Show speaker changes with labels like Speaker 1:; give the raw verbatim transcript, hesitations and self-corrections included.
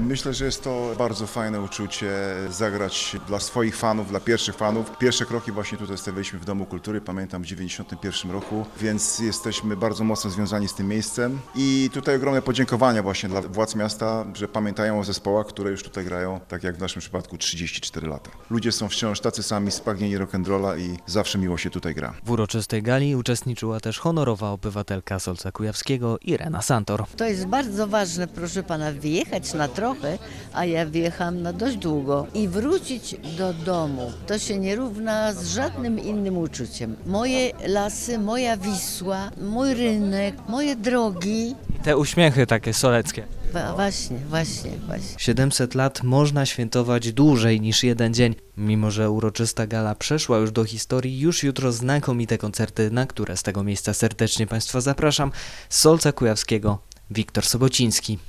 Speaker 1: Myślę, że jest to bardzo fajne uczucie zagrać dla swoich fanów, dla pierwszych fanów. Pierwsze kroki właśnie tutaj stawialiśmy w Domu Kultury, pamiętam w dziewięćdziesiątym pierwszym roku, więc jesteśmy bardzo mocno związani z tym miejscem i tutaj ogromne podziękowania właśnie dla władz miasta, że pamiętają o zespołach, które już tutaj grają, tak jak w naszym przypadku trzydzieści cztery lata. Ludzie są wciąż tacy sami spragnieni rock'n'rolla i zawsze miło się tutaj gra.
Speaker 2: W uroczystej gali uczestniczyła też honorowa obywatelka Solca Kujawskiego Irena Santor.
Speaker 3: To jest bardzo ważne, proszę pana, wyjechać na trochę, a ja wyjechałam na dość długo i wrócić do domu. To się nie równa z żadnym innym uczuciem. Moje lasy, moja Wisła, mój rynek, moje drogi.
Speaker 2: Te uśmiechy takie soleckie.
Speaker 3: Wa- właśnie, właśnie, właśnie.
Speaker 2: siedemset lat można świętować dłużej niż jeden dzień. Mimo że uroczysta gala przeszła już do historii, już jutro znakomite koncerty, na które z tego miejsca serdecznie Państwa zapraszam. Z Solca Kujawskiego Wiktor Sobociński.